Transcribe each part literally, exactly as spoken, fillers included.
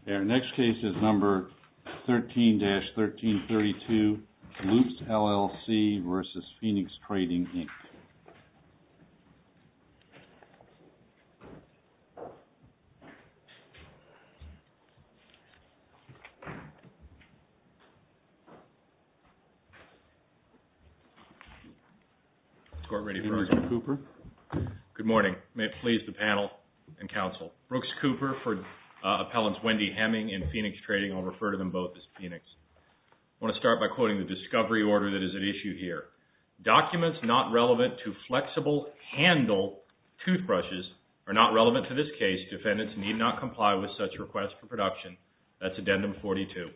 Our next case is number thirteen dash thirteen thirty-two, Loops L L C versus Phoenix Trading, Incorporated. Court ready for Mister Cooper. Good morning. May it please the panel and counsel. Brooks Cooper for uh, appellants Wendy Hemming and Phoenix Trading. I'll refer to them both as Phoenix. I want to start by quoting the discovery order that is at issue here. Documents not relevant to flexible handle toothbrushes are not relevant to this case. Defendants need not comply with such request for production. That's addendum forty-two.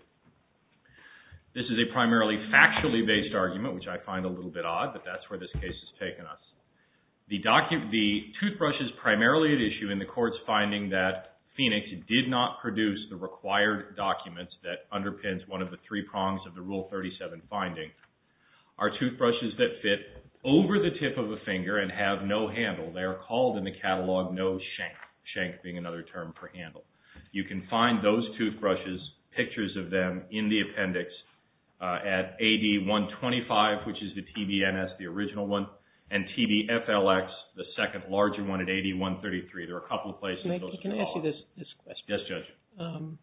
This is a primarily factually based argument, which I find a little bit odd, but that's where this case has taken us. The, docu- the toothbrush is primarily at issue in the court's finding that Phoenix did not produce the required documents that underpins one of the three prongs of the Rule thirty-seven finding. Are toothbrushes that fit over the tip of a finger and have no handle. They are called in the catalog no shank, shank being another term for handle. You can find those toothbrushes, pictures of them, in the appendix uh, at A D one twenty-five, which is the T B N S, the original one, and T B F L X, the second larger one, at A D one thirty-three. There are a couple of places. Can I, those can I ask you this, this question? Yes, Judge. Um,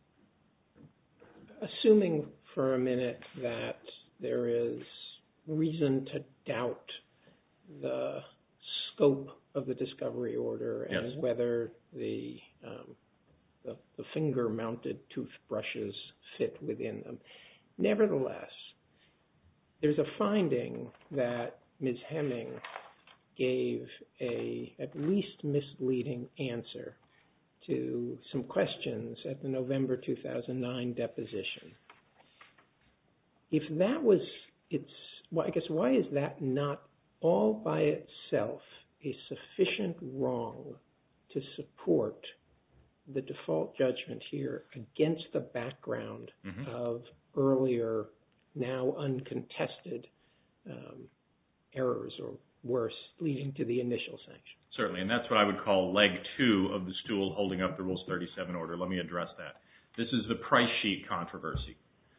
assuming for a minute that there is reason to doubt the scope of the discovery order and yes. whether the, um, the the finger-mounted toothbrushes fit within them. Nevertheless, there's a finding that Miz Hemming gave a at least misleading answer to some questions at the November two thousand nine deposition. If that was its, well, I guess why is that not all by itself a sufficient wrong to support the default judgment here against the background mm-hmm. of earlier, now uncontested um, errors or worse, leading to the initial sanction? Certainly, and that's what I would call leg two of the stool holding up the Rules thirty-seven order. Let me address that. This is the price sheet controversy.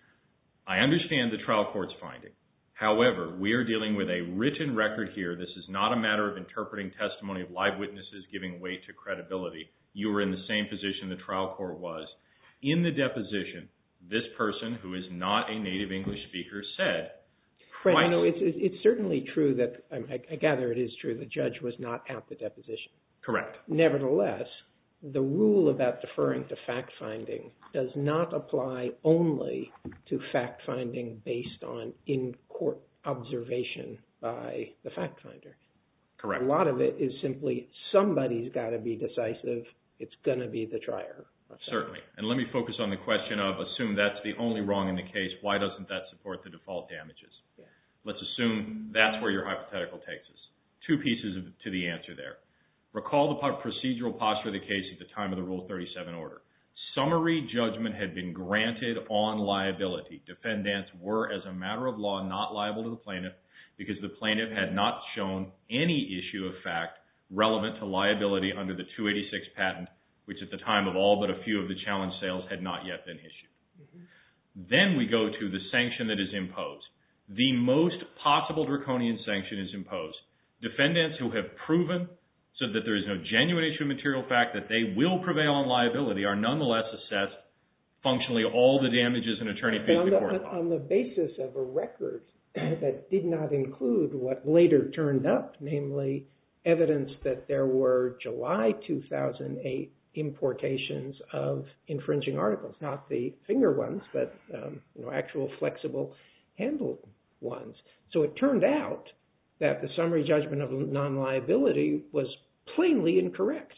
I understand the trial court's finding. However, we are dealing with a written record here. This is not a matter of interpreting testimony of live witnesses giving weight to credibility. You were in the same position the trial court was. In the deposition, this person, who is not a native English speaker, said, Right, you know, it's, it's certainly true that, I, I gather it is true, the judge was not at the deposition. Correct. Nevertheless, the rule about deferring to fact-finding does not apply only to fact-finding based on in-court observation by the fact-finder. Correct. A lot of it is simply somebody's got to be decisive. It's going to be the trier. Certainly. And let me focus on the question of, assume that's the only wrong in the case, why doesn't that support the default damages? Yeah. Let's assume that's where your hypothetical takes us. Two pieces of, to the answer there. Recall the procedural posture of the case at the time of the Rule thirty-seven order. Summary judgment had been granted on liability. Defendants were, as a matter of law, not liable to the plaintiff because the plaintiff had not shown any issue of fact relevant to liability under the two eighty-six patent, which at the time of all but a few of the challenge sales had not yet been issued. Mm-hmm. Then we go to the sanction that is imposed. The most possible draconian sanction is imposed. Defendants who have proven so that there is no genuine issue of material fact that they will prevail on liability are nonetheless assessed functionally all the damages and attorney fees on the the, court on, on the basis of a record that did not include what later turned up, namely evidence that there were July two thousand eight importations of infringing articles, not the finger ones, but um, you know, actual flexible handled ones. So it turned out that the summary judgment of non-liability was plainly incorrect.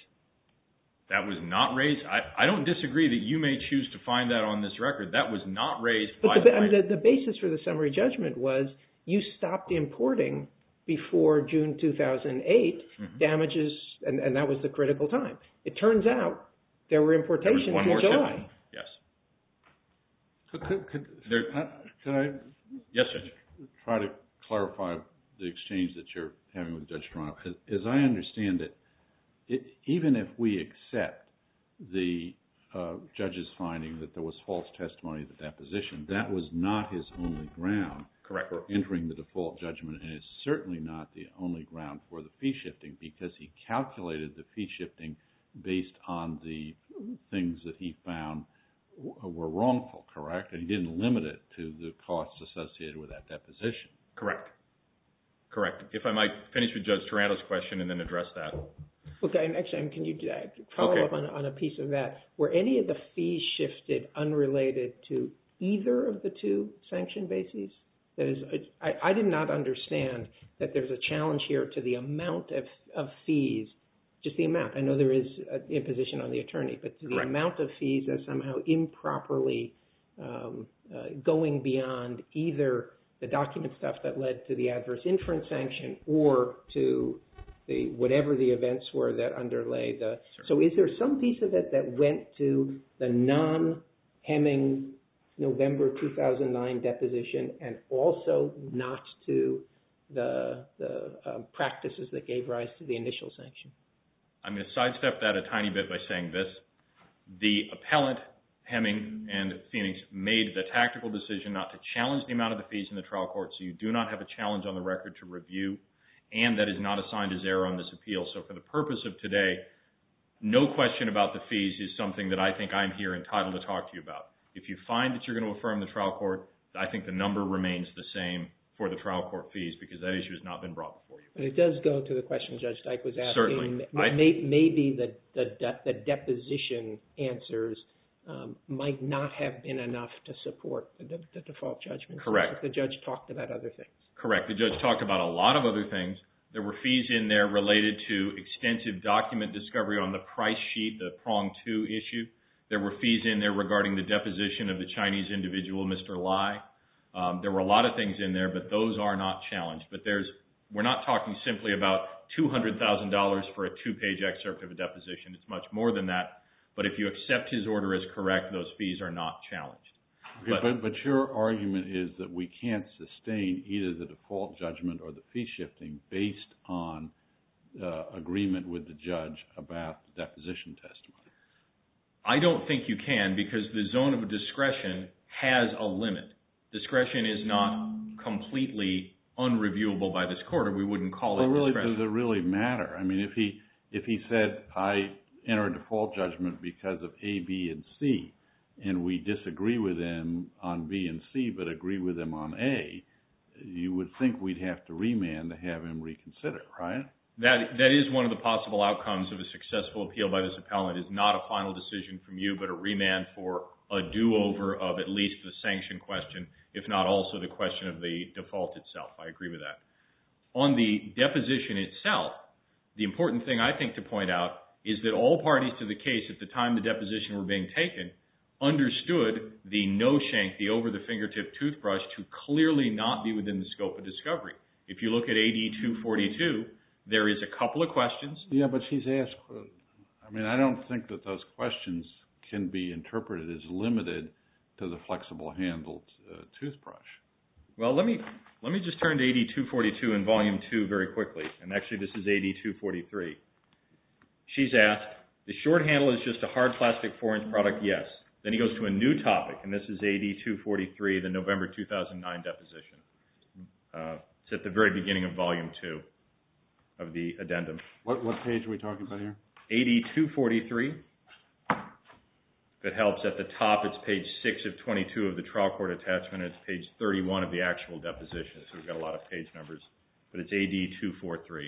That was not raised. I, I don't disagree that you may choose to find that on this record. That was not raised but by the, the I mean, the, the basis for the summary judgment was you stopped importing before June two thousand eight mm-hmm. damages, and, and that was the critical time. It turns out there were importations there was one in more July. shipment. Yes. So could, could, there, uh, could I yes, Judge. try to clarify the exchange that you're having with Judge Toronto? As, as I understand it, it, even if we accept the uh, judge's finding that there was false testimony at the deposition. That was not his only ground Correct. for entering the default judgment, and it's certainly not the only ground for the fee shifting, because he calculated the fee shifting based on the things that he found were wrongful, correct? And he didn't limit it to the costs associated with that deposition. Correct. Correct. If I might finish with Judge Taranto's question and then address that. Okay, and actually, can you uh, follow okay. up on, on a piece of that? Were any of the fees shifted unrelated to either of the two sanction bases? That is, I, I did not understand that there's a challenge here to the amount of, of fees, just the amount. I know there is an imposition on the attorney, but to the Correct. amount of fees as somehow improperly um, uh, going beyond either the document stuff that led to the adverse inference sanction or to the whatever the events were that underlay the. Sure. So is there some piece of it that went to the non-Hemming November two thousand nine deposition and also not to the, the um, practices that gave rise to the initial sanction? I'm going to sidestep that a tiny bit by saying this. The appellant, Hemming and Phoenix, made the tactical decision not to challenge the amount of the fees in the trial court, so you do not have a challenge on the record to review, and that is not assigned as error on this appeal. So for the purpose of today, no question about the fees is something that I think I'm here entitled to talk to you about. If you find that you're going to affirm the trial court, I think the number remains the same for the trial court fees because that issue has not been brought before you. But it does go to the question Judge Dyke was asking. Certainly. May, I, maybe the, the, the deposition answers um, might not have been enough to support the, the default judgment. Correct. The judge talked about other things. Correct. The judge talked about a lot of other things. There were fees in there related to extensive document discovery on the price sheet, the prong two issue. There were fees in there regarding the deposition of the Chinese individual, Mister Lai. Um, there were a lot of things in there, but those are not challenged. But there's, we're not talking simply about two hundred thousand dollars for a two-page excerpt of a deposition. It's much more than that. But if you accept his order as correct, those fees are not challenged. Okay, but, but your argument is that we can't sustain either the default judgment or the fee shifting based on uh, agreement with the judge about the deposition testimony. I don't think you can because the zone of discretion has a limit. Discretion is not completely unreviewable by this court, or we wouldn't call well, it really, discretion. does it really matter? I mean, if he if he said, I enter a default judgment because of A, B, and C, and we disagree with him on B and C but agree with him on A, you would think we'd have to remand to have him reconsider, right? That that is one of the possible outcomes of a successful appeal by this appellant is not a final decision from you, but a remand for a do-over of at least the sanction question, if not also the question of the default itself. I agree with that. On the deposition itself, the important thing I think to point out is that all parties to the case at the time the deposition were being taken understood the no-shank, the over-the-fingertip toothbrush, to clearly not be within the scope of discovery. If you look at A D two forty-two, there is a couple of questions. Yeah, but she's asked, I mean, I don't think that those questions can be interpreted as limited to the flexible-handled uh, toothbrush. Well, let me let me just turn to A D two forty-two in Volume two very quickly, and actually this is A D two forty-three. She's asked, the short handle is just a hard plastic four-inch product? Yes. Then he goes to a new topic, and this is A D two forty-three, the November two thousand nine deposition. Uh, it's at the very beginning of Volume two of the addendum. What, what page are we talking about here? A D two forty-three. If it helps, at the top, it's page six of twenty-two of the trial court attachment, and it's page thirty-one of the actual deposition, so we've got a lot of page numbers. But it's A D two forty-three.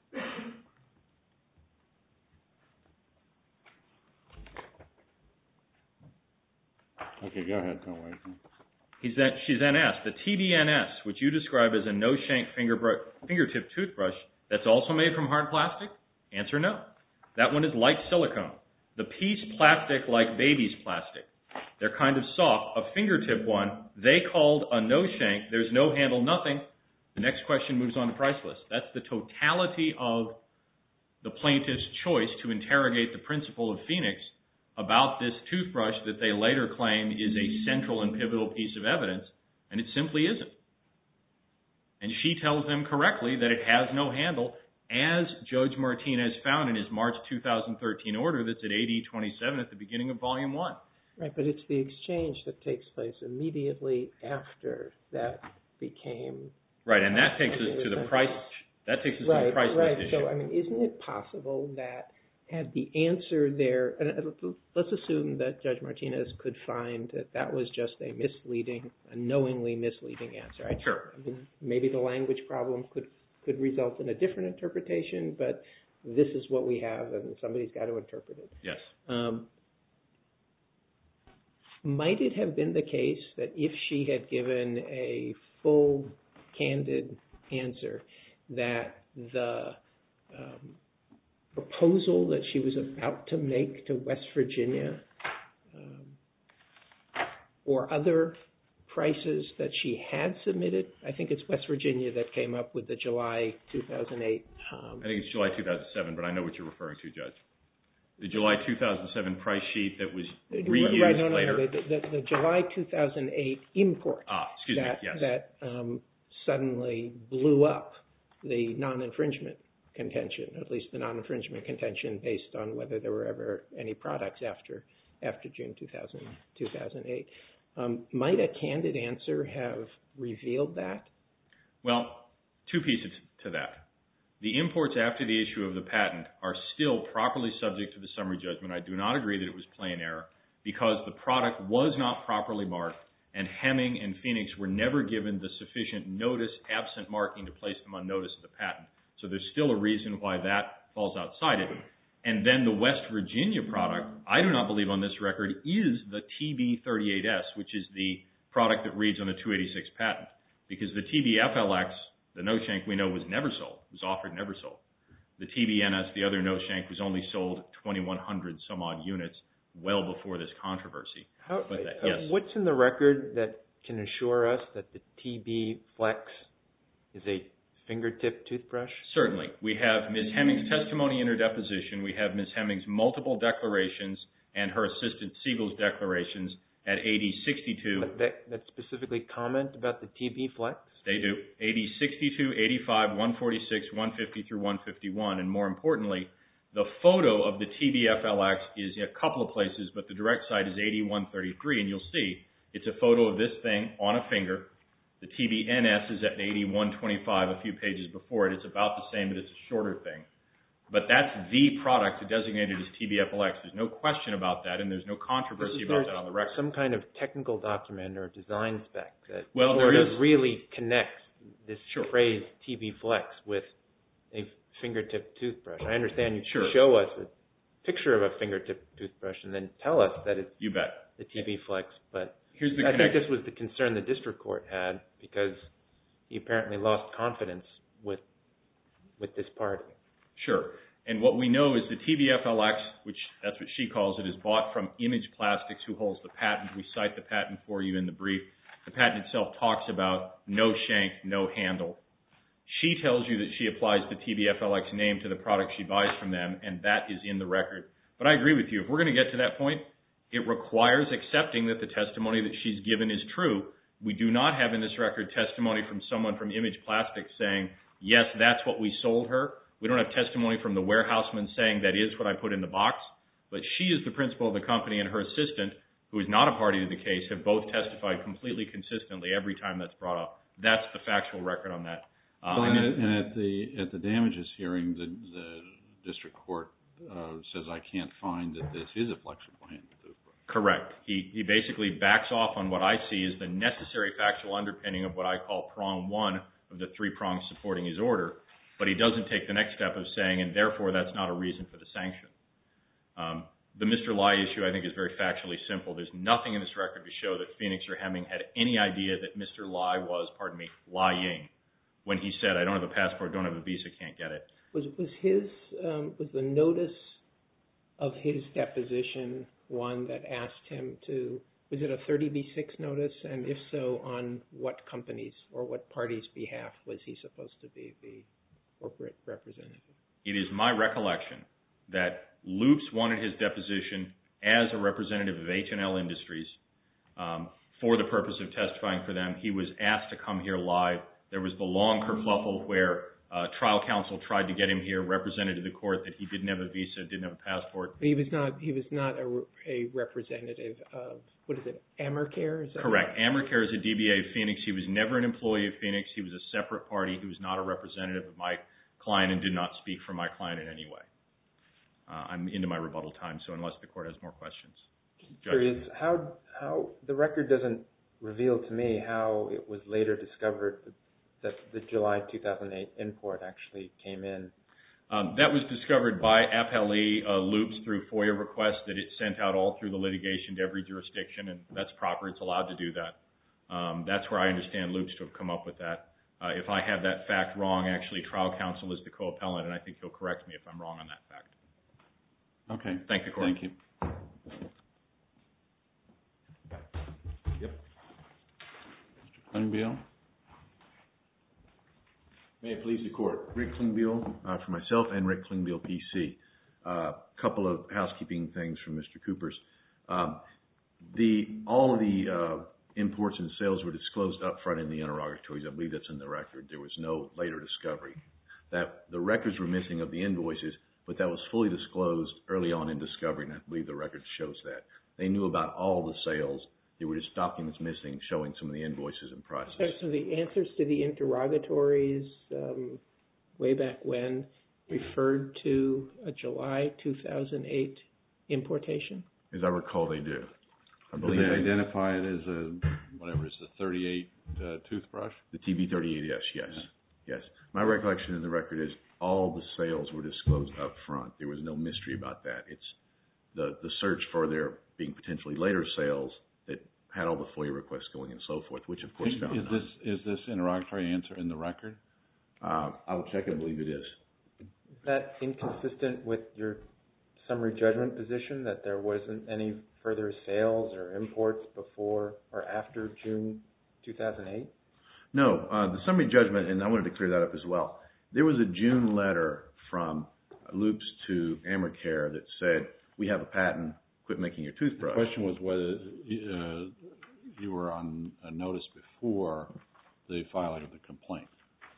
Okay, go ahead. Don't wait. He's then, she's then asked, the T D N S, which you describe as a no-shank finger, fingertip toothbrush, that's also made from hard plastic? Answer, no. That one is like silicone. The piece plastic like baby's plastic. They're kind of soft. A fingertip one, they called a no-shank. There's no handle, nothing. The next question moves on to price list. That's the totality of the plaintiff's choice to interrogate the principal of Phoenix about this toothbrush that they later claim is a central and pivotal piece of evidence, and it simply isn't. And she tells them correctly that it has no handle, as Judge Martinez found in his March two thousand thirteen order that's at A D twenty-seven at the beginning of Volume one. Right, but it's the exchange that takes place immediately after that became... Right, and that takes us to the price... That takes us right, to the price right. list So, issue. I mean, isn't it possible that had the answer there... And let's assume that Judge Martinez could find that that was just a misleading, a knowingly misleading answer. Right? Sure. I mean, maybe the language problem could, could result in a different interpretation, but this is what we have, and somebody's got to interpret it. Yes. Um, might it have been the case that if she had given a full, candid answer, that the um, proposal that she was about to make to West Virginia um, or other prices that she had submitted, I think it's West Virginia that came up with the July two thousand eight. Um, I think it's July two thousand seven, but I know what you're referring to, Judge. The July two thousand seven price sheet that was reused right, no, no, later. No, the, the, the July two thousand eight import Ah, excuse that, me, yes. that um, suddenly blew up the non-infringement contention, at least the non-infringement contention based on whether there were ever any products after after June two thousand, two thousand eight. Um, might a candid answer have revealed that? Well, two pieces to that. The imports after the issue of the patent are still properly subject to the summary judgment. I do not agree that it was plain error because the product was not properly marked and Hemming and Phoenix were never given the sufficient notice absent marking to place them on notice of the patent. So there's still a reason why that falls outside it. And then the West Virginia product, I do not believe on this record, is the T B thirty-eight S, which is the product that reads on the two eighty-six patent. Because the T B F L X, the no shank we know was never sold, was offered, never sold. The T B N S, the other no shank, was only sold twenty-one hundred some odd units well before this controversy. How, but that, uh, yes. What's in the record that can assure us that the T B Flex is a fingertip toothbrush? Certainly. We have Miz Hemming's testimony in her deposition. We have Miz Hemming's multiple declarations and her assistant Siegel's declarations at A D sixty-two. That, that, that specifically comment about the T B Flex? They do. A D sixty-two, eighty-five, one forty-six, one fifty through one fifty-one. And more importantly, the photo of the T B F L X is in a couple of places, but the direct site is eighty-one thirty-three. And you'll see it's a photo of this thing on a finger. The T B N S is at eighty-one twenty-five, a few pages before it. It's about the same, but it's a shorter thing. But that's the product designated as T B F L X. There's no question about that, and there's no controversy about that on the record. Some kind of technical document or design spec that well, sort there of is, really connects this sure. phrase T B Flex with a fingertip toothbrush. I understand you sure. show us a picture of a fingertip toothbrush and then tell us that it's you bet. the T B Flex, but Here's the I connect- think this was the concern the district court had because he apparently lost confidence with with this party. Sure. And what we know is the T B F L X, which that's what she calls it, is bought from Image Plastics, who holds the patent. We cite the patent for you in the brief. The patent itself talks about no shank, no handle. She tells you that she applies the T B F L X name to the product she buys from them, and that is in the record. But I agree with you. If we're going to get to that point, it requires accepting that the testimony that she's given is true. We do not have in this record testimony from someone from Image Plastics saying, yes, that's what we sold her. We don't have testimony from the warehouseman saying that is what I put in the box. But she is the principal of the company, and her assistant, who is not a party to the case, have both testified completely consistently every time that's brought up. That's the factual record on that. Uh, well, and, at, and at the at the damages hearing, the, the district court uh, says I can't find that this is a flexible handle toothbrush. Correct. He he basically backs off on what I see as the necessary factual underpinning of what I call prong one of the three prongs supporting his order, but he doesn't take the next step of saying, and therefore that's not a reason for the sanction. Um, the Mister Lai issue, I think, is very factually simple. There's nothing in this record to show that Phoenix or Hemming had any idea that Mister Lai was, pardon me, lying when he said, I don't have a passport, don't have a visa, can't get it. Was was his um, was the notice of his deposition one that asked him to, was it a thirty B six notice, and if so, on what company's or what party's behalf was he supposed to be the corporate representative? It is my recollection that Loops wanted his deposition as a representative of H and L Industries um, for the purpose of testifying for them. He was asked to come here live. There was the long kerfluffle where Uh, trial counsel tried to get him here, represented to the court that he didn't have a visa, didn't have a passport. He was not. He was not a, a representative of what is it? Amercare? Is that Correct. right? Amercare is a D B A of Phoenix. He was never an employee of Phoenix. He was a separate party. He was not a representative of my client and did not speak for my client in any way. Uh, I'm into my rebuttal time, so unless the court has more questions. Judge. Curious, how how the record doesn't reveal to me how it was later discovered that, that the July two thousand eight import actually came in. Um, that was discovered by appellee uh, Loops through FOIA requests that it sent out all through the litigation to every jurisdiction, and that's proper. It's allowed to do that. Um, that's where I understand Loops to have come up with that. Uh, if I have that fact wrong, actually, trial counsel is the co-appellant, and I think he'll correct me if I'm wrong on that fact. Okay. Thank the court. Thank you. Yep. Mister Klingbeil? May it please the court. Rick Klingbeil uh, for myself and Rick Klingbeil, P C. A uh, couple of housekeeping things from Mister Cooper's. Um, the all of the uh, imports and sales were disclosed up front in the interrogatories. I believe that's in the record. There was no later discovery. That the records were missing of the invoices, but that was fully disclosed early on in discovery, and I believe the record shows that. They knew about all the sales. There were just documents missing showing some of the invoices and prices. So, so the answers to the interrogatories um, way back when referred to a July two thousand eight importation? As I recall, they do. I Do believe they they, identify it as a, whatever, it's a thirty-eight uh, toothbrush? the T B thirty-eight, yes, yes, yes. My recollection in the record is all the sales were disclosed up front. There was no mystery about that. It's the, the search for there being potentially later sales that had all the FOIA requests going and so forth, which of course Is, found is none. this is this interrogatory answer in the record? Uh, I will check. I believe it is. Is that inconsistent with your summary judgment position that there wasn't any further sales or imports before or after June two thousand eight? No, uh, the summary judgment, and I wanted to clear that up as well. There was a June letter from Loops to Amercare that said, we have a patent, quit making your toothbrush. The question was whether uh, you were on a notice before the filing of the complaint.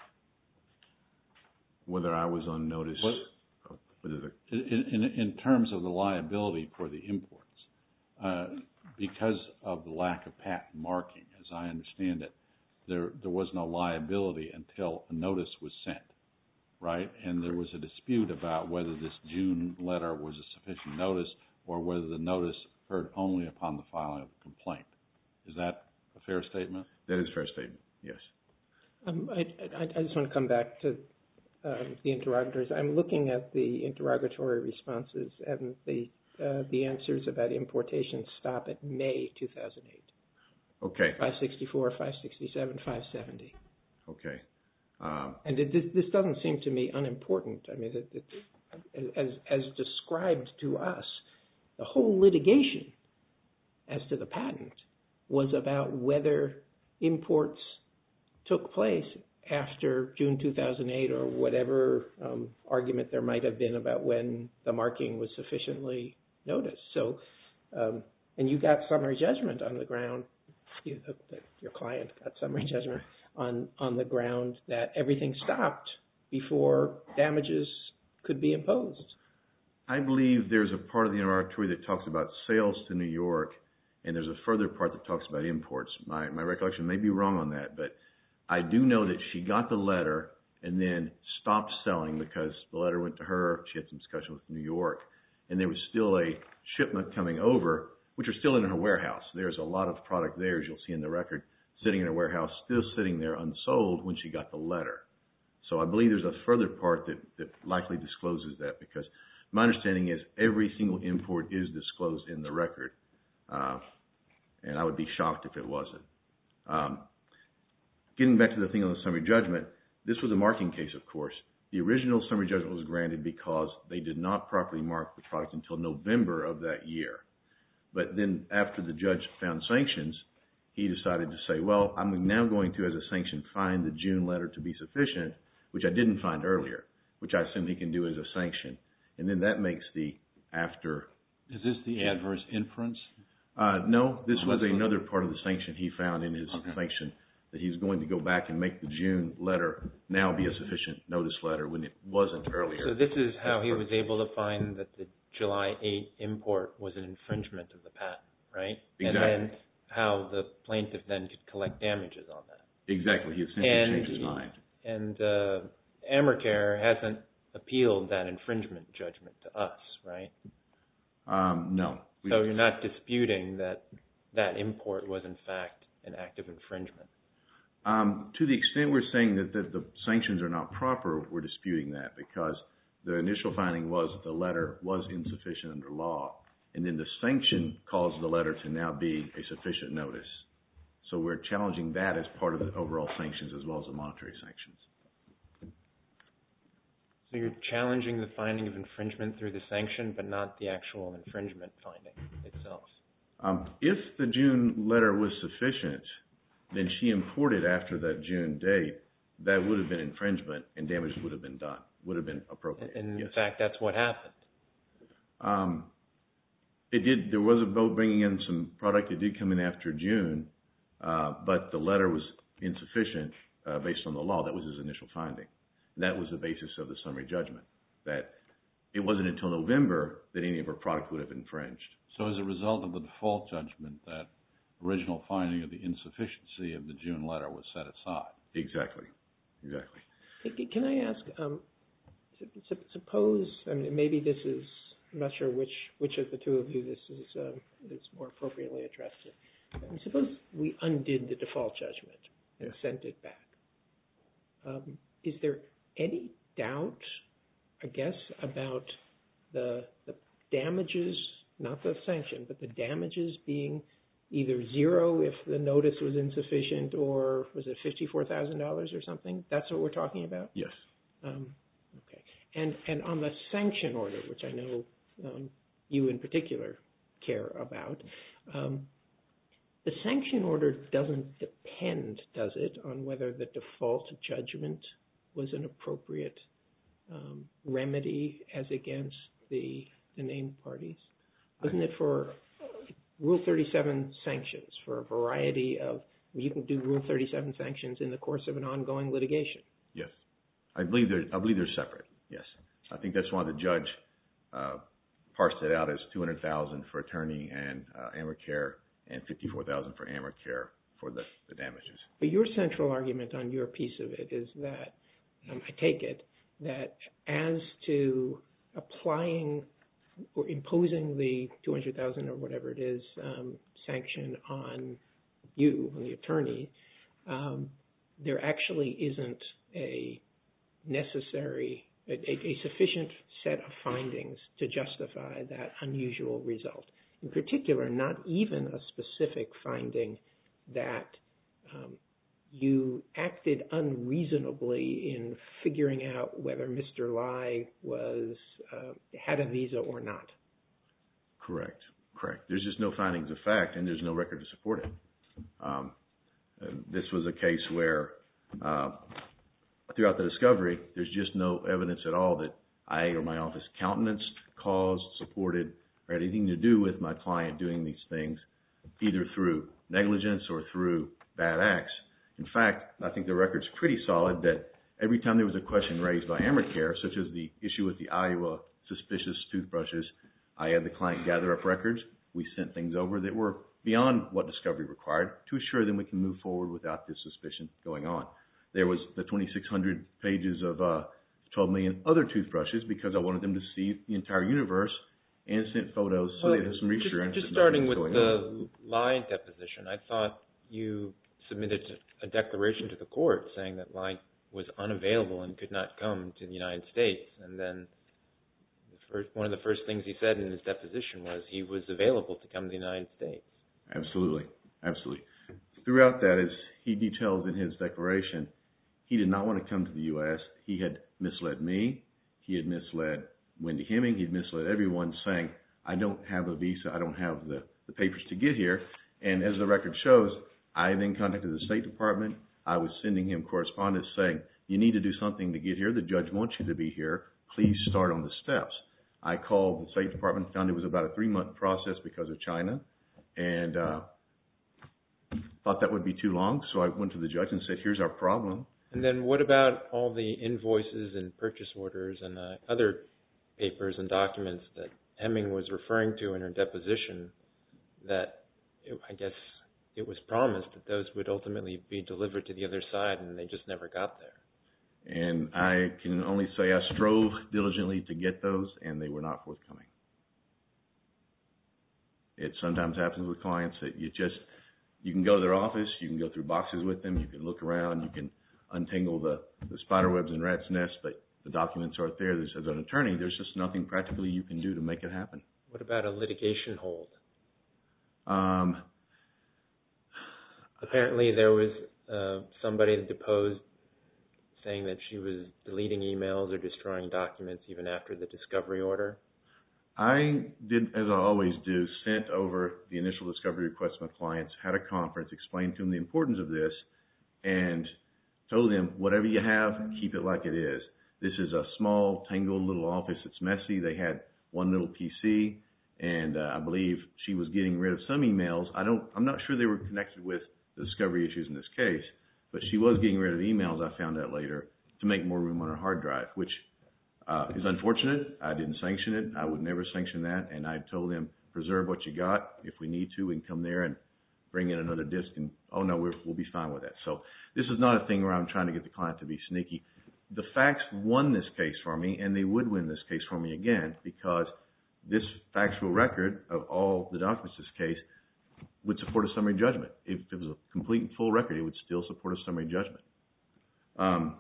Whether I was on notice. What, whether the, in, in, in terms of the liability for the imports, uh, because of the lack of patent marking, as I understand it, there there was no liability until a notice was sent, right? And there was a dispute about whether this June letter was a sufficient notice or whether the notice occurred only upon the filing of the complaint. Is that a fair statement? that is a fair statement, yes. Um, I, I, I just want to come back to um, the interrogatories. I'm looking at the interrogatory responses, and the uh, the answers about importation stop at May two thousand eight. Okay, five sixty-four, five sixty-seven, five seventy. okay. Um, And it, this, this doesn't seem to me unimportant. I mean, it, it, as, as described to us, the whole litigation as to the patent was about whether imports took place after June two thousand eight or whatever um, argument there might have been about when the marking was sufficiently noticed. So, um, and you got summary judgment on the ground. You, the, the, your client got summary judgment on, on the ground that everything stopped before damages could be imposed. I believe there's a part of the interrogatory that talks about sales to New York, and there's a further part that talks about imports. My, my recollection may be wrong on that, but I do know that she got the letter and then stopped selling because the letter went to her. She had some discussion with New York, and there was still a shipment coming over, which are still in her warehouse. There's a lot of product there, as you'll see in the record, sitting in her warehouse, still sitting there unsold when she got the letter. So I believe there's a further part that, that likely discloses that, because my understanding is every single import is disclosed in the record, uh, and I would be shocked if it wasn't. Um, getting back to the thing on the summary judgment, this was a marking case, of course. The original summary judgment was granted because they did not properly mark the product until November of that year. But then after the judge found sanctions, he decided to say, well, I'm now going to, as a sanction, find the June letter to be sufficient, which I didn't find earlier, which I assume he can do as a sanction. And then that makes the after. Is this the adverse inference? Uh, no, this Oh, was that's another part of the sanction he found in his Okay. sanction. that he's going to go back and make the June letter now be a sufficient notice letter when it wasn't earlier. So this is how he was able to find that the July eighth import was an infringement of the patent, right? Exactly. And then how the plaintiff then could collect damages on that. Exactly. He essentially and, changed his mind. And uh, Amicare hasn't appealed that infringement judgment to us, right? Um, no. We, so you're not disputing that that import was in fact an act of infringement? Um, to the extent we're saying that, that the sanctions are not proper, we're disputing that because the initial finding was that the letter was insufficient under law, and then the sanction caused the letter to now be a sufficient notice. So we're challenging that as part of the overall sanctions as well as the monetary sanctions. So you're challenging the finding of infringement through the sanction, but not the actual infringement finding itself? Um, if the June letter was sufficient, then she imported after that June date, that would have been infringement and damage would have been done, would have been appropriate. And in yes. fact, that's what happened. Um, it did, there was a boat bringing in some product. It did come in after June, uh, but the letter was insufficient uh, based on the law. That was his initial finding. And that was the basis of the summary judgment, that it wasn't until November that any of her product would have infringed. So as a result of the default judgment, that original finding of the insufficiency of the June letter was set aside. Exactly. Exactly. Can I ask, um, suppose, I mean, maybe this is, I'm not sure which, which of the two of you this is, um, is more appropriately addressed to. I mean, suppose we undid the default judgment and sent it back. Um, is there any doubt, I guess, about the, the damages, not the sanction, but the damages being either zero if the notice was insufficient, or was it fifty-four thousand dollars or something? That's what we're talking about? Yes. Um, okay. And and on the sanction order, which I know um, you in particular care about, um, the sanction order doesn't depend, does it, on whether the default judgment was an appropriate um, remedy as against the, the named parties? Wasn't it for Rule thirty-seven sanctions for a variety of, you can do Rule thirty-seven sanctions in the course of an ongoing litigation? Yes. I believe they're, I believe they're separate, yes. I think that's why the judge uh, parsed it out as two hundred thousand dollars for attorney and uh, Amicare and fifty-four thousand dollars for Amicare for the, the damages. But your central argument on your piece of it is that, um, I take it, that as to applying or imposing the two hundred thousand dollars or whatever it is um, sanction on you, on the attorney, um, there actually isn't a necessary, a, a sufficient set of findings to justify that unusual result. In particular, not even a specific finding that um, you acted unreasonably in figuring out whether Mister Lai was uh, had a visa or not. Correct. Correct. There's just no findings of fact, and there's no record to support it. Um, this was a case where uh, throughout the discovery, there's just no evidence at all that I or my office countenanced, caused, supported, or had anything to do with my client doing these things, either through negligence or through bad acts. In fact, I think the record's pretty solid that every time there was a question raised by Amicare, such as the issue with the Iowa suspicious toothbrushes, I had the client gather up records. We sent things over that were beyond what discovery required to assure them we can move forward without this suspicion going on. There was the twenty-six hundred pages of uh, twelve million other toothbrushes because I wanted them to see the entire universe and sent photos so well, they had some reassurance. Just, just starting with the Lai deposition, I thought you submitted a declaration to the court saying that Lai was unavailable and could not come to the United States. And then the first, one of the first things he said in his deposition was he was available to come to the United States. Absolutely. Absolutely. Throughout that, as he details in his declaration, he did not want to come to the U S. He had misled me. He had misled Wendy Hemming. He had misled everyone saying, I don't have a visa. I don't have the, the papers to get here. And as the record shows, I then contacted the State Department. I was sending him correspondence saying, you need to do something to get here. The judge wants you to be here. Please start on the steps. I called the State Department, found it was about a three-month process because of China. And uh, thought that would be too long, so I went to the judge and said, here's our problem. And then what about all the invoices and purchase orders and uh, other papers and documents that Hemming was referring to in her deposition that it, I guess it was promised that those would ultimately be delivered to the other side, and they just never got there? And I can only say I strove diligently to get those, and they were not forthcoming. It sometimes happens with clients that you just, you can go to their office, you can go through boxes with them, you can look around, you can untangle the, the spider webs and rat's nests, but the documents aren't there. There's, as an attorney, there's just nothing practically you can do to make it happen. What about a litigation hold? Um, Apparently there was uh, somebody deposed saying that she was deleting emails or destroying documents even after the discovery order. I did, as I always do, sent over the initial discovery request to my clients, had a conference, explained to them the importance of this, and told them, whatever you have, keep it like it is. This is a small, tangled little office. It's messy. They had one little P C, and uh, I believe she was getting rid of some emails. I don't, I'm not sure they were connected with the discovery issues in this case, but she was getting rid of emails, I found out later, to make more room on her hard drive, which uh, is unfortunate. I didn't sanction it. I would never sanction that, and I told them, preserve what you got. If we need to, we can come there and bring in another disc, and oh no, we're, we'll be fine with that. So this is not a thing where I'm trying to get the client to be sneaky. The facts won this case for me, and they would win this case for me again, because this factual record of all the documents in this case would support a summary judgment. If it was a complete and full record, it would still support a summary judgment. Um,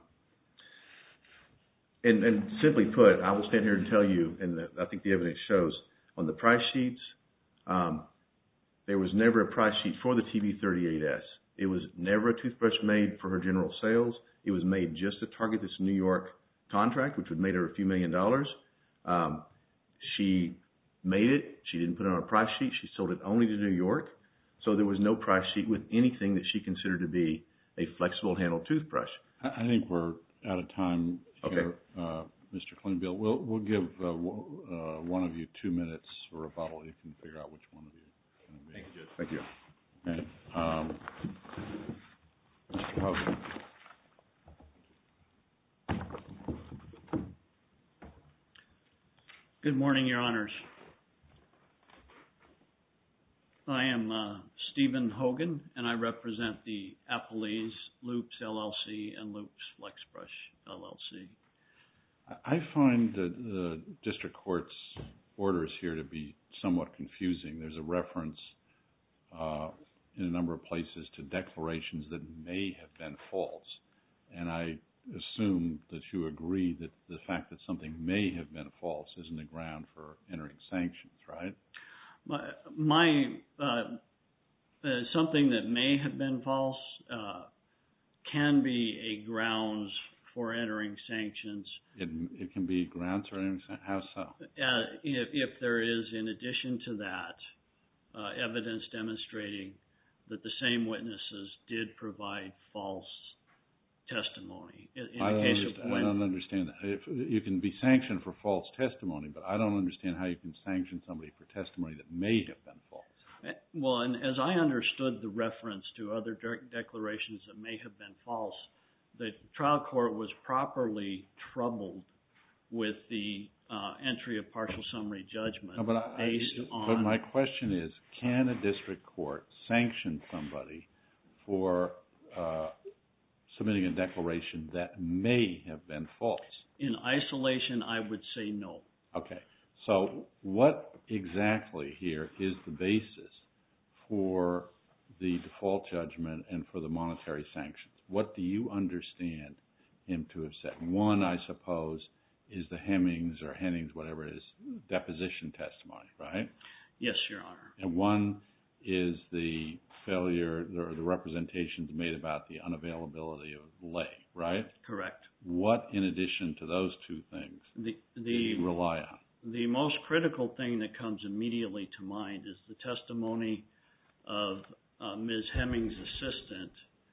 and, and simply put, I will stand here and tell you, and the, I think the evidence shows, on the price sheets, um, there was never a price sheet for the T V thirty-eight S. It was never a toothbrush made for her general sales. It was made just to target this New York contract, which would make her a few million dollars. Um, she made it. She didn't put it on a price sheet. She sold it only to New York. So there was no price sheet with anything that she considered to be a flexible handle toothbrush. I think we're out of time here, Okay. uh, Mister Klingbeil. We'll, we'll give uh, w- uh, one of you two minutes for rebuttal. You can figure out which one of you is going to be. Thank you. Okay. Um, Mister Houghton. Good morning, Your Honors. I am uh, Stephen Hogan, and I represent the Appellees Loops L L C and Loops FlexBrush L L C. I find the, the district court's orders here to be somewhat confusing. There's a reference uh, in a number of places to declarations that may have been false, and I assume that you agree that the fact that something may have been false isn't a ground for entering sanctions, right? My, my uh, uh, something that may have been false uh, can be a grounds for entering sanctions. It, it can be grounds for entering sanctions? How so? Uh, if, if there is, in addition to that, uh, evidence demonstrating that the same witnesses did provide false testimony. In, in I, the don't case of when, I don't understand that. If, you can be sanctioned for false testimony, but I don't understand how you can sanction somebody for testimony that may have been false. Well, and as I understood the reference to other de- declarations that may have been false, the trial court was properly troubled with the uh, entry of partial summary judgment No, but, I, based I, on... but my question is, can a district court sanction somebody for uh, submitting a declaration that may have been false? In isolation, I would say no. Okay. So what exactly here is the basis for the default judgment and for the monetary sanctions? What do you understand him to have said? One, I suppose, is the Hemmings or Hennings, whatever it is, deposition testimony, right? Yes, Your Honor. And one is the failure or the representations made about the unavailability of lay, right? Correct. What, in addition to those two things, The, do the, you rely on? the most critical thing that comes immediately to mind is the testimony of uh, Miz Hemmings' assistant,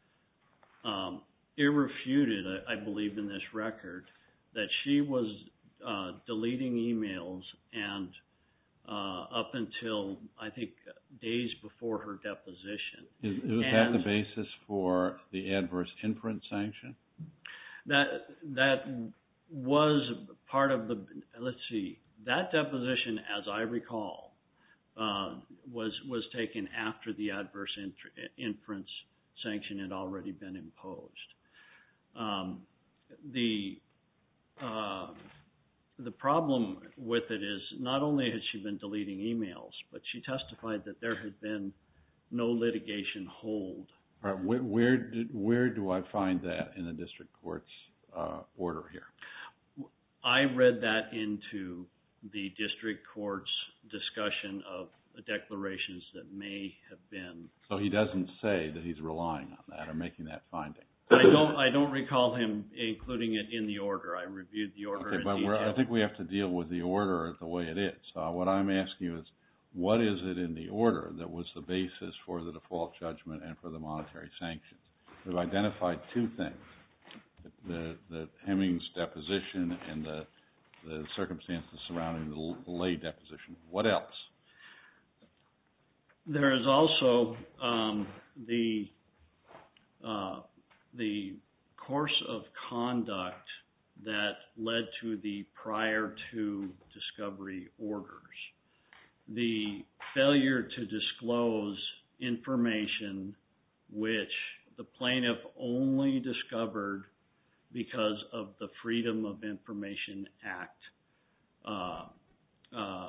um, irrefuted, I, I believe, in this record, that she was uh, deleting emails and uh, up until, I think, days before her deposition. Is, is that the basis for the adverse inference sanction? That that was part of the, let's see, that deposition, as I recall, uh, was was taken after the adverse inference sanction had already been imposed. Um, the uh, the problem with it is not only had she been deleting emails, but she testified that there had been no litigation hold. All right, where where, did, where do I find that in the district court's uh, order here? I read that into the district court's discussion of the declarations that may have been. So he doesn't say that he's relying on that or making that finding. I don't. I don't recall him including it in the order. I reviewed the order Okay, in but detail. we're, I think we have to deal with the order the way it is. So what I'm asking you is, what is it in the order that was the basis for the default judgment and for the monetary sanctions? We've identified two things: the the Hemmings deposition and the the circumstances surrounding the lay deposition. What else? There is also um, the uh, the course of conduct that led to the prior to discovery orders. The failure to disclose information which the plaintiff only discovered because of the Freedom of Information Act uh, uh,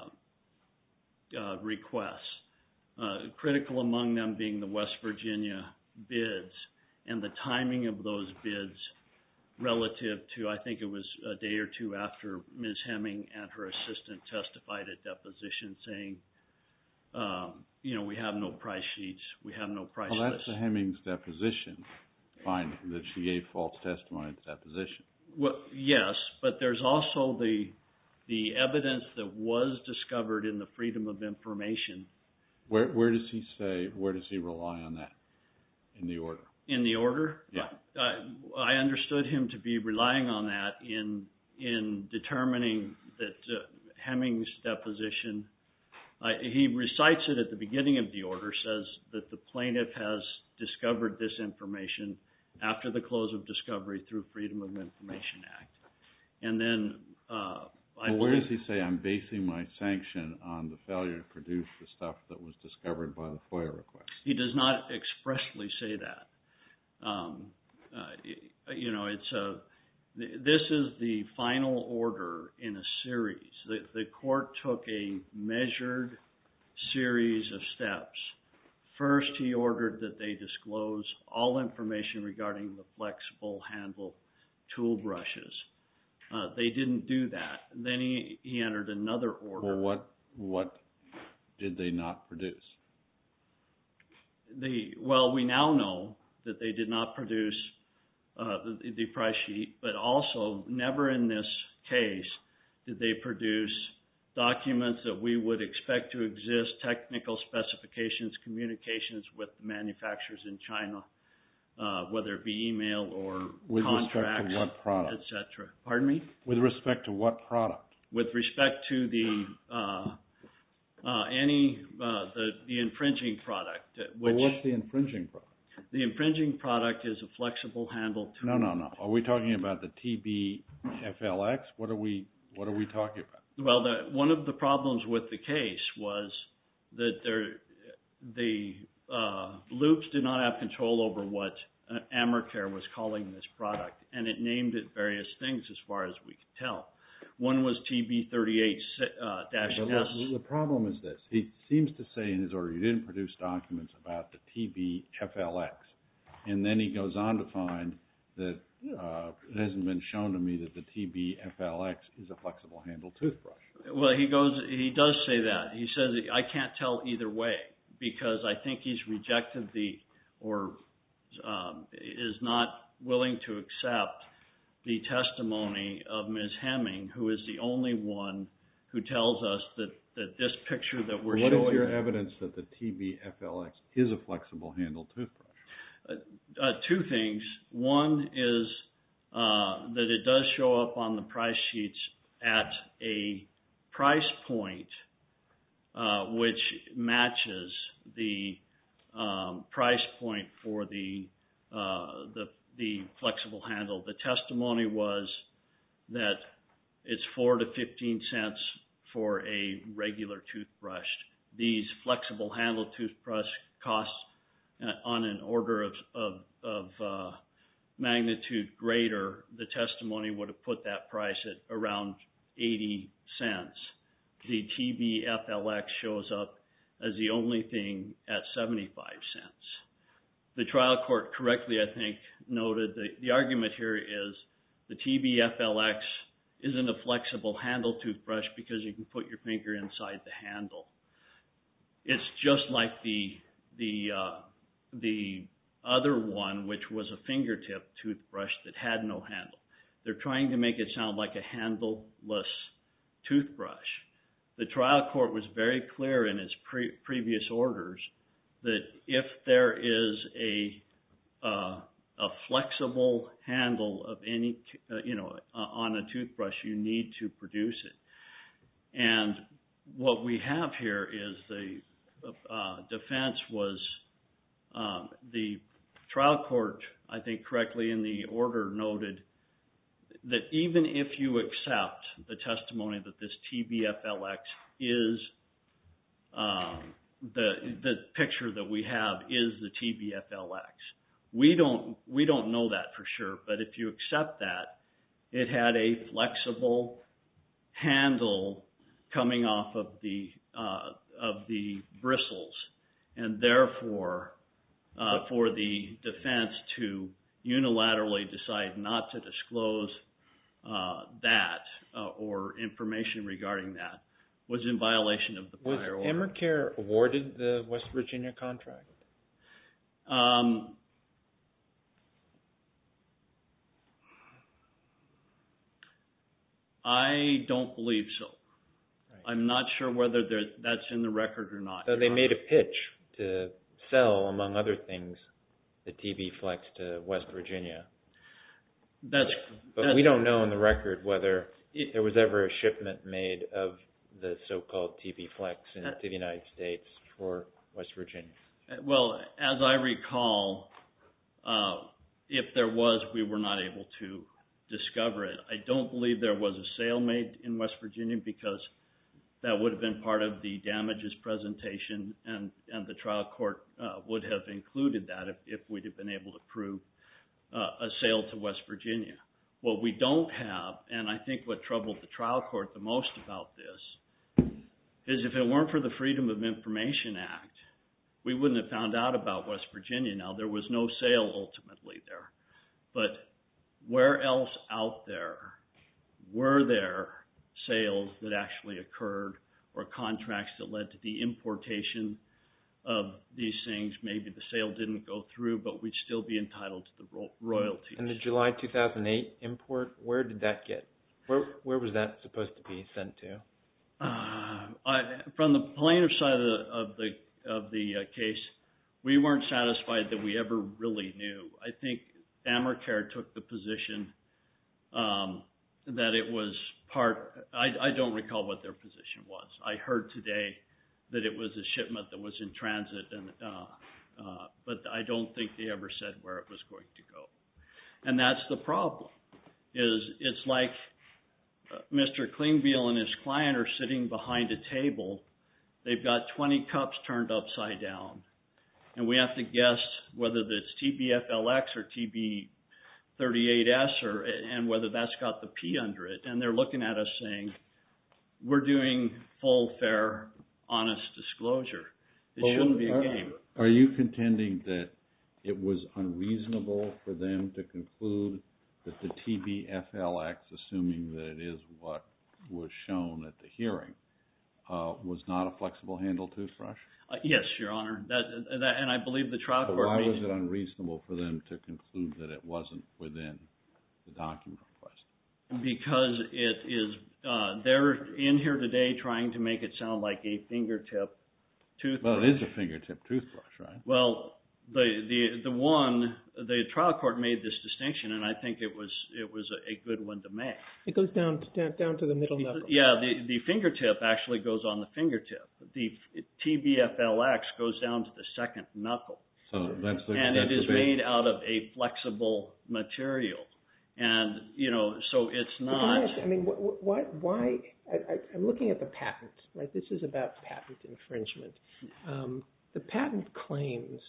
uh, requests. Uh, critical among them being the West Virginia bids and the timing of those bids relative to, I think it was a day or two after Miz Hemming and her assistant testified at deposition saying, um, you know, we have no price sheets, we have no price well, lists. Well, that's the Hemmings deposition finding, that she gave false testimony at the deposition. Well, yes, but there's also the the evidence that was discovered in the Freedom of Information. Where where does he say, where does he rely on that in the order? In the order? Yeah. Uh, I understood him to be relying on that in in determining that uh, Hemmings' deposition, uh, he recites it at the beginning of the order, says that the plaintiff has discovered this information after the close of discovery through Freedom of Information Act. And then uh, I well, where does he say, I'm basing my sanction on the failure to produce the stuff that was discovered by the FOIA request? He does not expressly say that. Um, uh, you know, it's a, this is the final order in a series. The, the court took a measured series of steps. First, he ordered that they disclose all information regarding the flexible handle tool brushes. Uh, they didn't do that. Then he, he entered another order. Well, what what did they not produce? The well, we now know that they did not produce uh, the, the price sheet, but also never in this case did they produce documents that we would expect to exist, technical specifications, communications with the manufacturers in China, uh, whether it be email or with contracts, respect to what product, et cetera. Pardon me? With respect to what product? With respect to the uh, uh, any uh, the the infringing product. Which, well, what's the infringing product? The infringing product is a flexible handle tool. No, no, no. Are we talking about the T B F L X? What are we What are we talking about? Well, the, one of the problems with the case was that there, the uh, Loops did not have control over what uh, Amercare was calling this product, and it named it various things as far as we could tell. One was T B thirty-eight dash S. The problem is this. He seems to say in his order he didn't produce documents about the T B F L X. And then he goes on to find that uh, it hasn't been shown to me that the T B F L X is a flexible handle toothbrush. Well, he goes, he does say that. He says, I can't tell either way because I think he's rejected the, or um, is not willing to accept the testimony of Miz Hemming, who is the only one who tells us that, that this picture that we're well, showing... What is your evidence that the T B F L X is a flexible handle toothbrush? Uh, uh, two things. One is uh, that it does show up on the price sheets at a price point uh, which matches the um, price point for the, uh, the the flexible handle. The testimony was that it's four to fifteen cents for a regular toothbrush. These flexible handle toothbrush costs uh, on an order of of, of uh, magnitude greater. The testimony would have put that price at around eighty cents. The T B F L X shows up as the only thing at seventy-five cents. The trial court correctly, I think, noted that the argument here is the T B F L X isn't a flexible handle toothbrush because you can put your finger inside the handle. It's just like the the uh, the other one, which was a fingertip toothbrush that had no handle. They're trying to make it sound like a handleless toothbrush. The trial court was very clear in its pre- previous orders that if there is a uh, a flexible handle of any, uh, you know, uh, on a toothbrush, you need to produce it. And what we have here is the uh, defense was um, the trial court, I think correctly in the order noted that even if you accept the testimony that this T B F L X is um, the the picture that we have is the T B F L X. We don't we don't know that for sure, but if you accept that, it had a flexible handle coming off of the uh, of the bristles, and therefore uh, for the defense to unilaterally decide not to disclose uh, that uh, or information regarding that was in violation of the prior order. Was Emercare awarded the West Virginia contract? Um, I don't believe so. Right. I'm not sure whether that's in the record or not. So they made a pitch to sell, among other things, the T B Flex to West Virginia. That's, but that's, we don't know in the record whether it, there was ever a shipment made of the so-called T B Flex into uh, the United States for West Virginia. Well, as I recall, uh, if there was, we were not able to discover it. I don't believe there was a sale made in West Virginia because that would have been part of the damages presentation, and, and the trial court uh, would have included that if, if we'd have been able to prove uh, a sale to West Virginia. What we don't have, and I think what troubled the trial court the most about this, is if it weren't for the Freedom of Information Act, we wouldn't have found out about West Virginia. Now, there was no sale ultimately there, but where else out there were there sales that actually occurred or contracts that led to the importation of these things? Maybe the sale didn't go through, but we'd still be entitled to the ro- royalties. And the July two thousand eight import, where did that get? Where where was that supposed to be sent to? Uh, I, from the plaintiff side of the of the, of the uh, case, we weren't satisfied that we ever really knew. I think Emercare took the position um, that it was part. I, I don't recall what their position was. I heard today that it was a shipment that was in transit, and uh, uh, but I don't think they ever said where it was going to go. And that's the problem. Is it's like uh, Mister Klingbeil and his client are sitting behind a table. They've got twenty cups turned upside down, and we have to guess whether it's T B F L X or T B thirty-eight S, or and whether that's got the P under it. And they're looking at us saying, "We're doing full, fair, honest disclosure. It well, shouldn't be a are, game." Are you contending that it was unreasonable for them to conclude that the T B F L X, assuming that it is what was shown at the hearing, uh, was not a flexible handle toothbrush? Uh, yes, Your Honor. That, that, and I believe the trial but court... Why was it unreasonable for them to conclude that it wasn't within the document request? Because it is... Uh, they're in here today trying to make it sound like a fingertip toothbrush. Well, it is a fingertip toothbrush, right? Well, the the the one the trial court made this distinction, and I think it was it was a, a good one to make. It goes down to, down, down to the middle knuckle. Yeah, the the fingertip actually goes on the fingertip. The T B F L X goes down to the second knuckle. So that's the, and that's it is the made out of a flexible material, and you know, so it's not. I, I mean, why? Why? I, I, I'm looking at the patent, right? This is about patent infringement. Um, the patent claims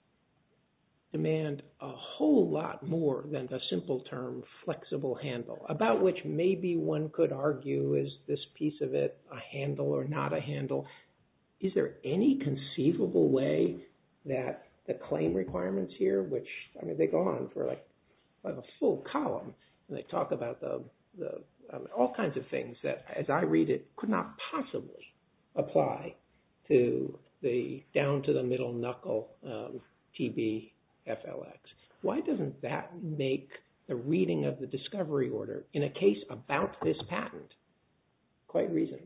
demand a whole lot more than the simple term flexible handle, about which maybe one could argue, is this piece of it a handle or not a handle? Is there any conceivable way that the claim requirements here, which, I mean, they go on for like, like a full column, and they talk about the, the um, all kinds of things that, as I read it, could not possibly apply to the down to the middle knuckle um, T B F L X. Why doesn't that make the reading of the discovery order in a case about this patent quite reasonable?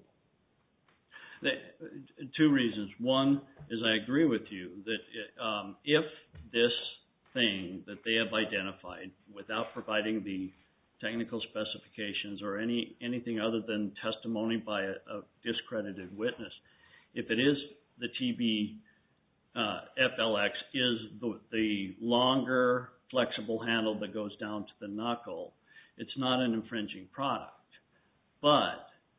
The, two reasons. One is I agree with you that it, um, if this thing that they have identified without providing the technical specifications or any anything other than testimony by a, a discredited witness, if it is the T B uh, F L X is the, the longer flexible handle that goes down to the knuckle, it's not an infringing product. But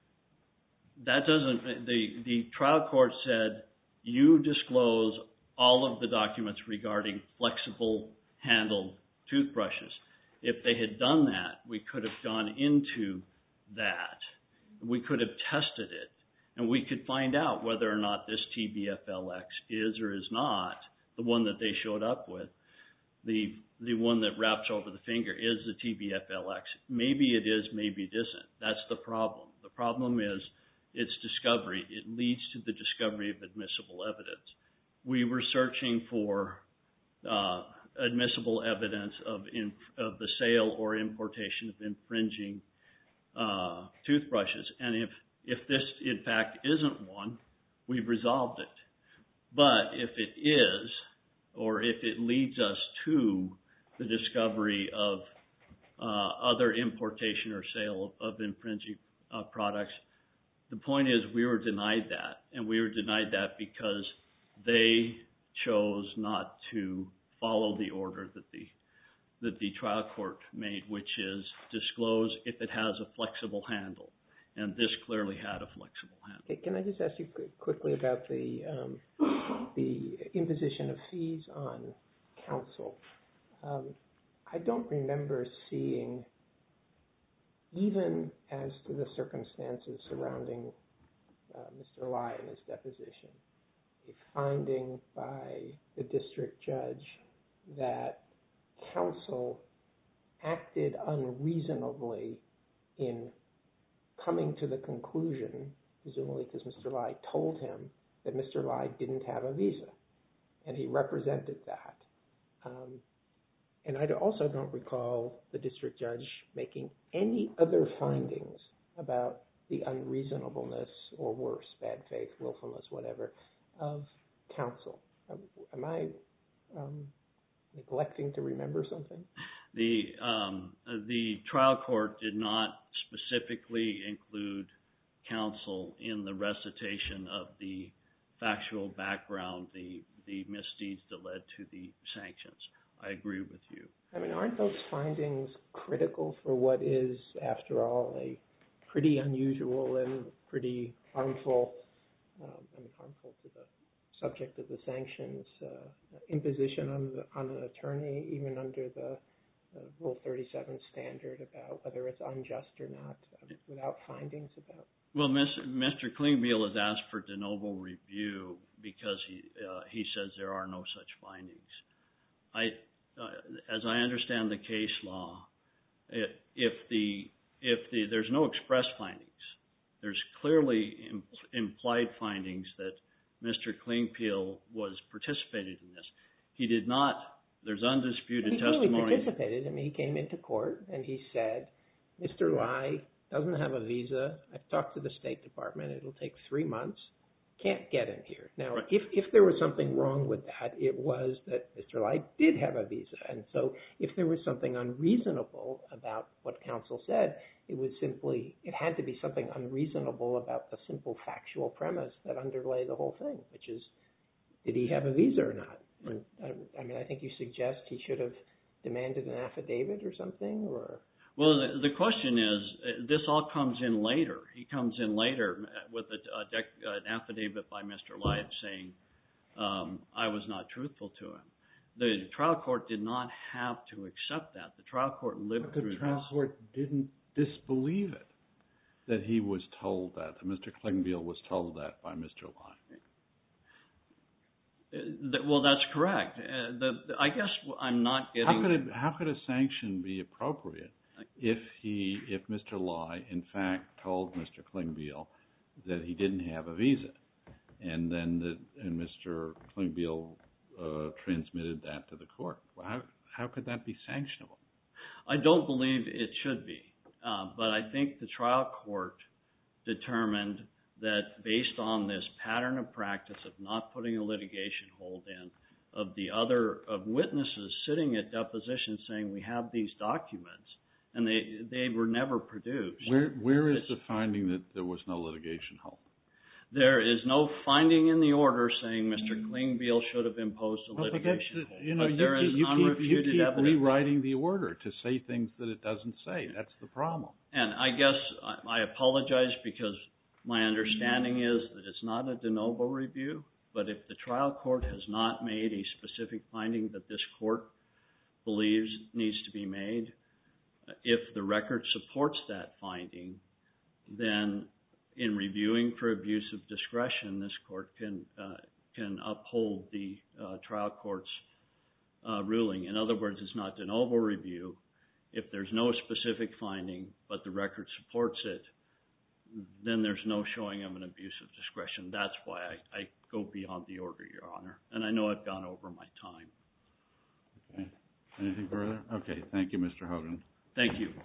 that doesn't, the, the trial court said, you disclose all of the documents regarding flexible handled toothbrushes. If they had done that, we could have gone into that. We could have tested it, and we could find out whether or not this T B F L X is or is not the one that they showed up with. The the one that wraps over the finger is the T B F L X. Maybe it is, maybe it isn't. That's the problem. The problem is its discovery. It leads to the discovery of admissible evidence. We were searching for uh, admissible evidence of in, of the sale or importation of infringing uh, toothbrushes, and if if this in fact isn't one, we've resolved it. But if it is, or if it leads us to the discovery of uh, other importation or sale of, of infringing uh, products, the point is we were denied that, and we were denied that because they chose not to follow the order that the that the trial court made, which is disclose if it has a flexible handle, and this clearly had a flexible handle. Okay, can I just ask you quickly about the um, the imposition of fees on counsel? Um, I don't remember seeing, even as to the circumstances surrounding uh, Mister Lai and his deposition, a finding by the district judge that counsel acted unreasonably in coming to the conclusion, presumably because Mister Lai told him that Mister Lai didn't have a visa, and he represented that. Um, and I also don't recall the district judge making any other findings about the unreasonableness, or worse, bad faith, willfulness, whatever, of counsel. Am I um, neglecting to remember something? The um, the trial court did not specifically include counsel in the recitation of the factual background, the the misdeeds that led to the sanctions. I agree with you. I mean, aren't those findings critical for what is, after all, a pretty unusual and pretty harmful, um, I mean, harmful to the subject of the sanctions, uh, imposition on, the, on an attorney, even under the uh, Rule thirty-seven standard about whether it's unjust or not, uh, without findings about? Well, Mister Klingbeil has asked for de novo review because he uh, he says there are no such findings. I, uh, as I understand the case law, it, if the if the there's no express findings, there's clearly imp, implied findings that Mister Klingbeil was participated in this. He did not. There's undisputed he testimony. He really participated. I mean, he came into court and he said, Mister Lai doesn't have a visa. I've talked to the State Department. It'll take three months. can't get him here. Now, Right. if, if there was something wrong with that, it was that Mister Lai did have a visa. And so if there was something unreasonable about what counsel said, it was simply, it had to be something unreasonable about the simple factual premise that underlay the whole thing, which is, did he have a visa or not? And, I, I mean, I think you suggest he should have demanded an affidavit or something, or... Well, the, the question is, uh, this all comes in later. He comes in later with a, a dec- an affidavit by Mister Lai saying, um, I was not truthful to him. The trial court did not have to accept that. The trial court lived but the through trial this. court didn't disbelieve it, that he was told that, that Mister Klingbeil was told that by Mister Lai. Uh, th- well, that's correct. Uh, the, the, I guess I'm not getting... How could, it, how could a sanction be appropriate if he, if Mister Lai, in fact, told Mister Klingbeil that he didn't have a visa, and then the, and Mister Klingbeil uh, transmitted that to the court? Well, how, how could that be sanctionable? I don't believe it should be, uh, but I think the trial court determined that based on this pattern of practice of not putting a litigation hold in, of the other of witnesses sitting at deposition saying we have these documents, and they they were never produced. Where where is the finding that there was no litigation hold? There is no finding in the order saying Mister Klingbeil should have imposed a Well, but litigation that's, hold. you know, but you, there keep, is you, unrefuted keep, you keep evidence. rewriting the order to say things that it doesn't say. That's the problem. And I guess I, I apologize because my understanding is that it's not a de novo review, but if the trial court has not made a specific finding that this court believes needs to be made, if the record supports that finding, then in reviewing for abuse of discretion, this court can uh, can uphold the uh, trial court's uh, ruling. In other words, it's not de novo review. If there's no specific finding, but the record supports it, then there's no showing of an abuse of discretion. That's why I, I go beyond the order, Your Honor. And I know I've gone over my time. Okay. Anything further? Okay. Thank you, Mister Hogan. Thank you.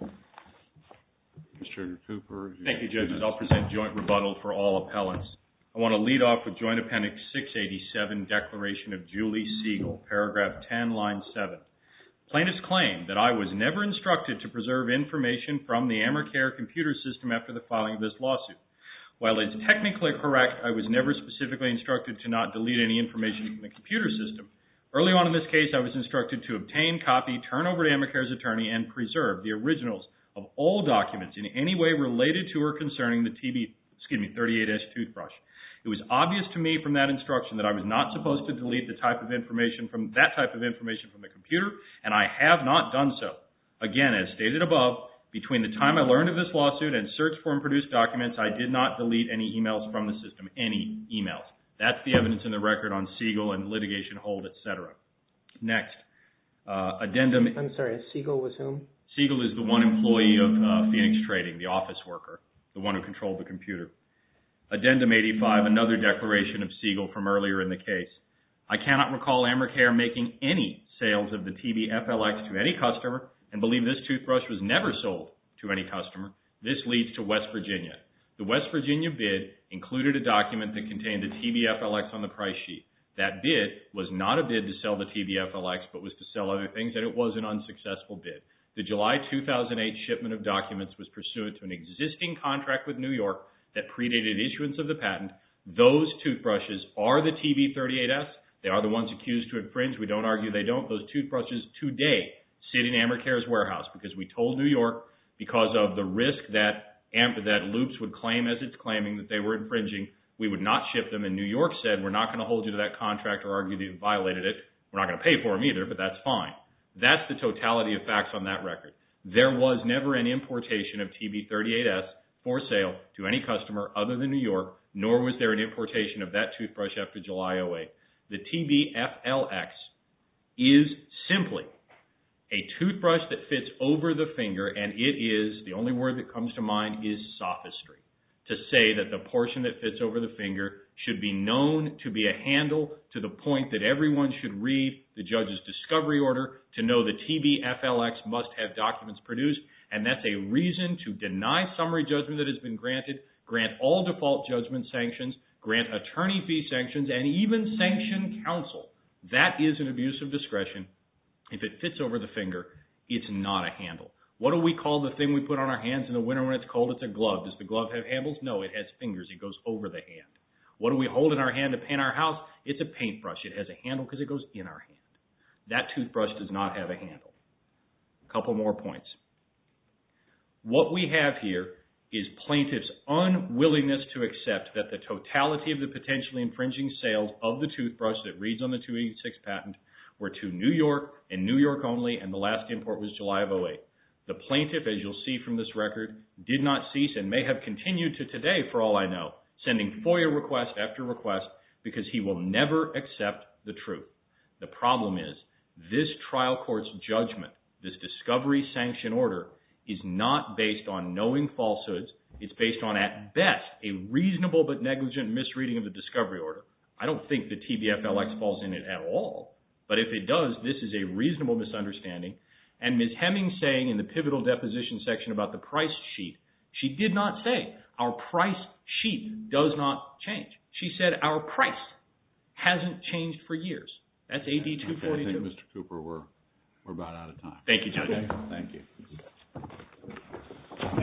Mister Cooper. Thank you, judges. I'll present joint rebuttal for all appellants. I want to lead off with Joint Appendix six eighty-seven, Declaration of Julie Siegel, paragraph ten, line seven. Plaintiffs claim that I was never instructed to preserve information from the Amicare computer system after the filing of this lawsuit. While it's technically correct, I was never specifically instructed to not delete any information from the computer system. Early on in this case, I was instructed to obtain, copy, turn over to Amicare's attorney, and preserve the originals of all documents in any way related to or concerning the T B, excuse me, thirty-eight S toothbrush. It was obvious to me from that instruction that I was not supposed to delete the type of information from that type of information from the computer, and I have not done so. Again, as stated above, between the time I learned of this lawsuit and searched for and produced documents, I did not delete any emails from the system, any emails. That's the evidence in the record on Siegel and litigation hold, et cetera. Next, uh, addendum. I'm sorry, Siegel was whom? Siegel is the one employee of uh, Phoenix Trading, the office worker, the one who controlled the computer. Addendum eighty-five, another declaration of Siegel from earlier in the case. I cannot recall Amicare making any sales of the T B F L X to any customer and believe this toothbrush was never sold to any customer. This leads to West Virginia. The West Virginia bid included a document that contained the T B F L X on the price sheet. That bid was not a bid to sell the T B F L X, but was to sell other things, and it was an unsuccessful bid. The July two thousand eight shipment of documents was pursuant to an existing contract with New York that predated issuance of the patent. Those toothbrushes are the T B thirty-eight S. They are the ones accused to infringe. We don't argue they don't. Those toothbrushes today sit in Amicare's warehouse because we told New York, because of the risk that that Loops would claim as it's claiming that they were infringing, we would not ship them. And New York said, we're not going to hold you to that contract or argue that you violated it. We're not going to pay for them either, but that's fine. That's the totality of facts on that record. There was never an importation of T B thirty-eight S for sale to any customer other than New York, nor was there an importation of that toothbrush after July oh eight. The T B F L X is simply a toothbrush that fits over the finger, and it is, the only word that comes to mind is sophistry, to say that the portion that fits over the finger should be known to be a handle to the point that everyone should read the judge's discovery order to know the T B F L X must have documents produced, and that's a reason to deny summary judgment that has been granted, grant all default judgment sanctions, grant attorney fee sanctions, and even sanction counsel. That is an abuse of discretion. If it fits over the finger, it's not a handle. What do we call the thing we put on our hands in the winter when it's cold? It's a glove. Does the glove have handles? No, it has fingers. It goes over the hand. What do we hold in our hand to paint our house? It's a paintbrush. It has a handle because it goes in our hand. That toothbrush does not have a handle. A couple more points. What we have here is plaintiff's unwillingness to accept that the totality of the potentially infringing sales of the toothbrush that reads on the two eighty-six patent were to New York and New York only, and the last import was July of oh eight. The plaintiff, as you'll see from this record, did not cease and may have continued to today, for all I know, sending FOIA request after request because he will never accept the truth. The problem is this trial court's judgment, this discovery sanction order, is not based on knowing falsehoods. It's based on, at best, a reasonable but negligent misreading of the discovery order. I don't think the T B F L X falls in it at all, but if it does, this is a reasonable misunderstanding. And Miz Hemming saying in the pivotal deposition section about the price sheet, she did not say our price sheet does not change. She said our price hasn't changed for years. That's A D two forty-two. Okay, I think, Mister Cooper, we're, we're about out of time. Thank you, Judge. Okay, thank you.